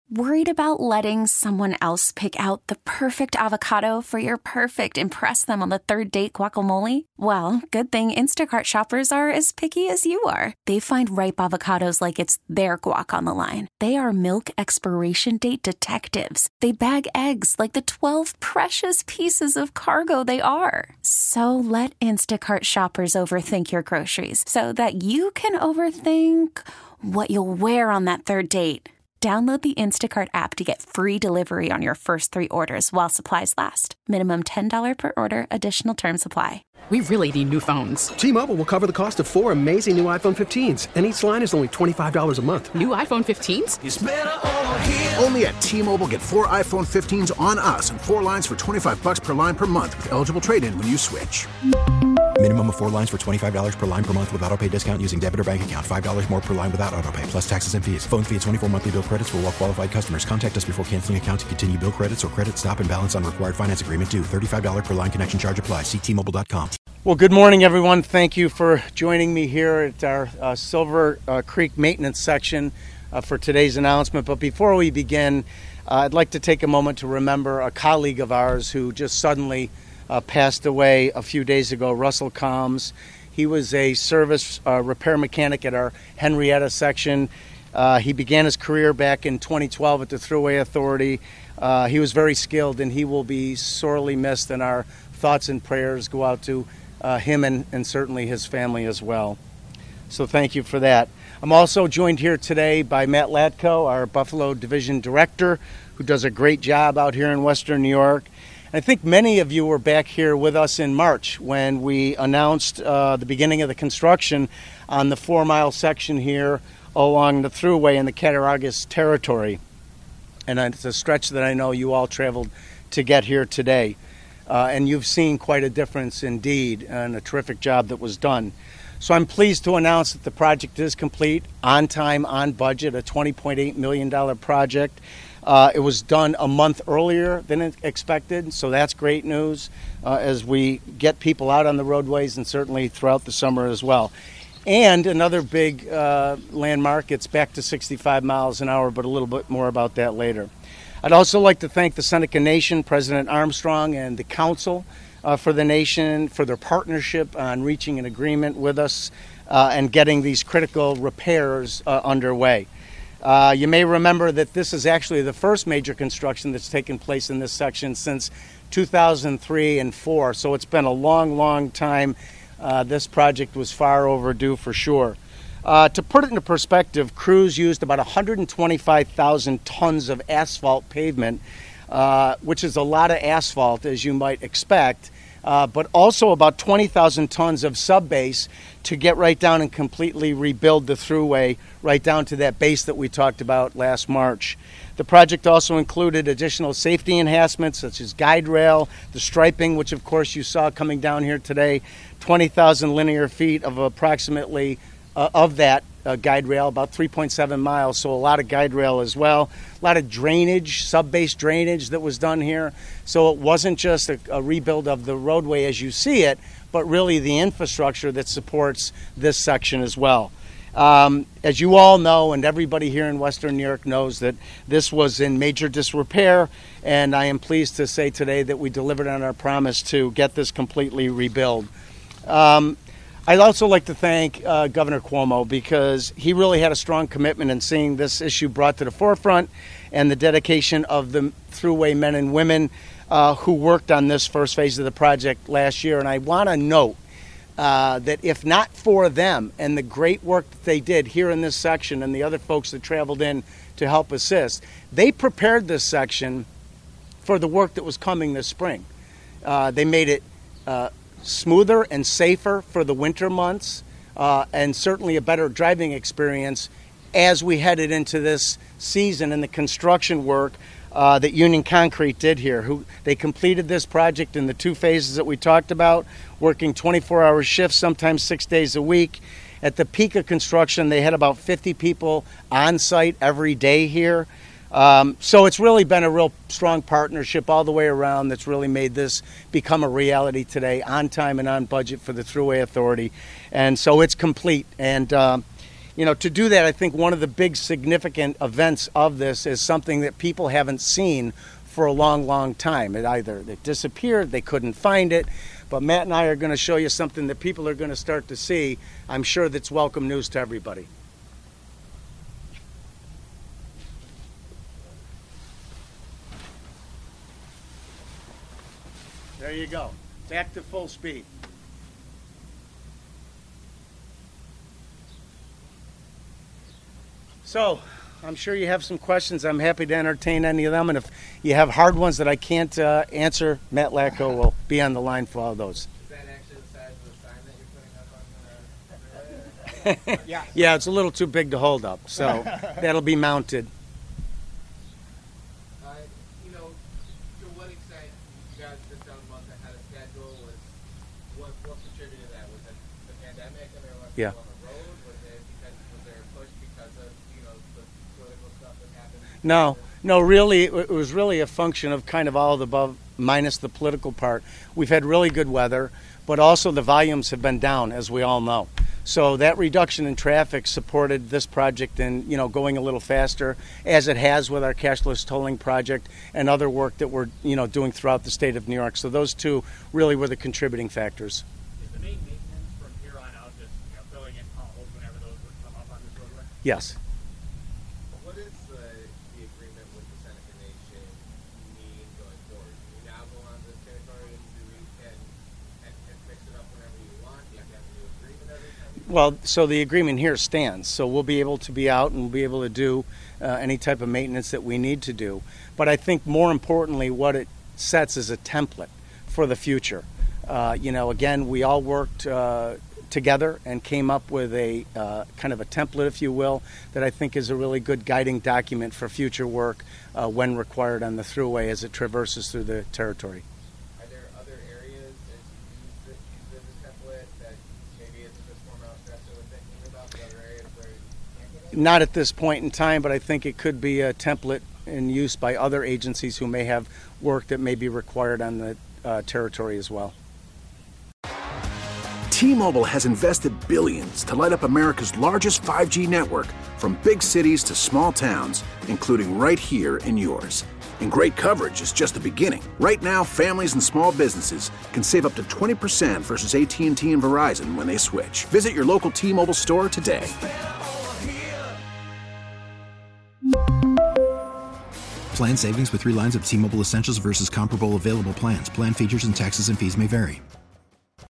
Worried about letting someone else pick out the perfect avocado for your perfect impress them on the third date guacamole? Well, good thing Instacart shoppers are as picky as you are. They find ripe avocados like it's their guac on the line. They are milk expiration date detectives. They bag eggs like the 12 precious pieces of cargo they are. So let Instacart shoppers overthink your groceries so that you can overthink what you'll wear on that third date. Download the Instacart app to get free delivery on your first 3 orders while supplies last. Minimum $10 per order. Additional terms apply. We really need new phones. T-Mobile will cover the cost of 4 amazing new iPhone 15s, and each line is only $25 a month. New iPhone 15s? It's better over here. Only at T-Mobile, get 4 iPhone 15s on us and 4 lines for $25 per line per month with eligible trade-in when you switch. Minimum of 4 lines for $25 per line per month with autopay discount using debit or bank account. $5 more per line without autopay, plus taxes and fees. Phone fee at 24 monthly bill credits for well-qualified customers. Contact us before canceling account to continue bill credits or credit stop and balance on required finance agreement due. $35 per line connection charge applies. See T-Mobile.com. Well, good morning, everyone. Thank you for joining me here at our Silver Creek maintenance section for today's announcement. But before we begin, I'd like to take a moment to remember a colleague of ours who just suddenly passed away a few days ago, Russell Combs. He was a service repair mechanic at our Henrietta section. He began his career back in 2012 at the Thruway Authority. He was very skilled, and he will be sorely missed, and our thoughts and prayers go out to him and certainly his family as well. So thank you for that. I'm also joined here today by Matt Latko, our Buffalo Division Director, who does a great job out here in Western New York. I think many of you were back here with us in March when we announced the beginning of the construction on the 4-mile section here along the Thruway in the Cattaraugus territory. And it's a stretch that I know you all traveled to get here today. And you've seen quite a difference indeed, and a terrific job that was done. So I'm pleased to announce that the project is complete, on time, on budget, a $20.8 million project. It was done a month earlier than expected, so that's great news as we get people out on the roadways and certainly throughout the summer as well. And another big landmark, it's back to 65 miles an hour, but a little bit more about that later. I'd also like to thank the Seneca Nation, President Armstrong, and the Council for the Nation for their partnership on reaching an agreement with us and getting these critical repairs underway. You may remember that this is actually the first major construction that's taken place in this section since 2003 and 4, so it's been a long, long time. This project was far overdue for sure. To put it into perspective, crews used about 125,000 tons of asphalt pavement, which is a lot of asphalt, as you might expect, but also about 20,000 tons of subbase to get right down and completely rebuild the Thruway right down to that base that we talked about last March. The project also included additional safety enhancements such as guide rail, the striping, which of course you saw coming down here today, 20,000 linear feet of approximately of that guide rail, about 3.7 miles, so a lot of guide rail as well. A lot of drainage, sub-base drainage that was done here. So it wasn't just a rebuild of the roadway as you see it, but really the infrastructure that supports this section as well. As you all know, and everybody here in Western New York knows, that this was in major disrepair, and I am pleased to say today that we delivered on our promise to get this completely rebuilt. I'd also like to thank Governor Cuomo, because he really had a strong commitment in seeing this issue brought to the forefront, and the dedication of the Thruway men and women who worked on this first phase of the project last year. And I want to note that if not for them and the great work that they did here in this section and the other folks that traveled in to help assist, they prepared this section for the work that was coming this spring. They made it smoother and safer for the winter months, and certainly a better driving experience as we headed into this season and the construction work that Union Concrete did here. They completed this project in the 2 phases that we talked about, working 24-hour shifts, sometimes 6 days a week. At the peak of construction, they had about 50 people on site every day here. So it's really been a real strong partnership all the way around that's really made this become a reality today, on time and on budget for the Thruway Authority. And so it's complete. And, to do that, I think one of the big significant events of this is something that people haven't seen for a long, long time. It disappeared, they couldn't find it, but Matt and I are going to show you something that people are going to start to see. I'm sure that's welcome news to everybody. There you go. Back to full speed. So, I'm sure you have some questions. I'm happy to entertain any of them. And if you have hard ones that I can't answer, Matt Latko will be on the line for all those. Is that actually the size of the sign that you're putting up on the Yeah. Yeah, it's a little too big to hold up. So that'll be mounted. To what extent you guys just done a month ahead of schedule? What contributed to that? Was it the pandemic and there were less people on the road? Was there a push because of the political stuff that happened? No, really, it was really a function of kind of all of the above, minus the political part. We've had really good weather, but also the volumes have been down, as we all know. So that reduction in traffic supported this project in, going a little faster, as it has with our cashless tolling project and other work that we're, doing throughout the state of New York. So those two really were the contributing factors. Is the main maintenance from here on out just filling in potholes whenever those would come up on this roadway? Yes. What does the agreement with the Seneca Nation mean going forward? Do you now go on this territory and fix it up whenever you want? Do you have to have a new agreement every time? Well, so the agreement here stands. So we'll be able to be out and we'll be able to do any type of maintenance that we need to do. But I think more importantly, what it sets is a template for the future. Again, we all worked together and came up with a kind of a template, if you will, that I think is a really good guiding document for future work when required on the thruway as it traverses through the territory. Are there other areas as you use this template that maybe isn't this format that we're thinking about? The other areas where you can't get it? Not at this point in time, but I think it could be a template in use by other agencies who may have work that may be required on the territory as well. T-Mobile has invested billions to light up America's largest 5G network, from big cities to small towns, including right here in yours. And great coverage is just the beginning. Right now, families and small businesses can save up to 20% versus AT&T and Verizon when they switch. Visit your local T-Mobile store today. Plan savings with 3 lines of T-Mobile Essentials versus comparable available plans. Plan features and taxes and fees may vary.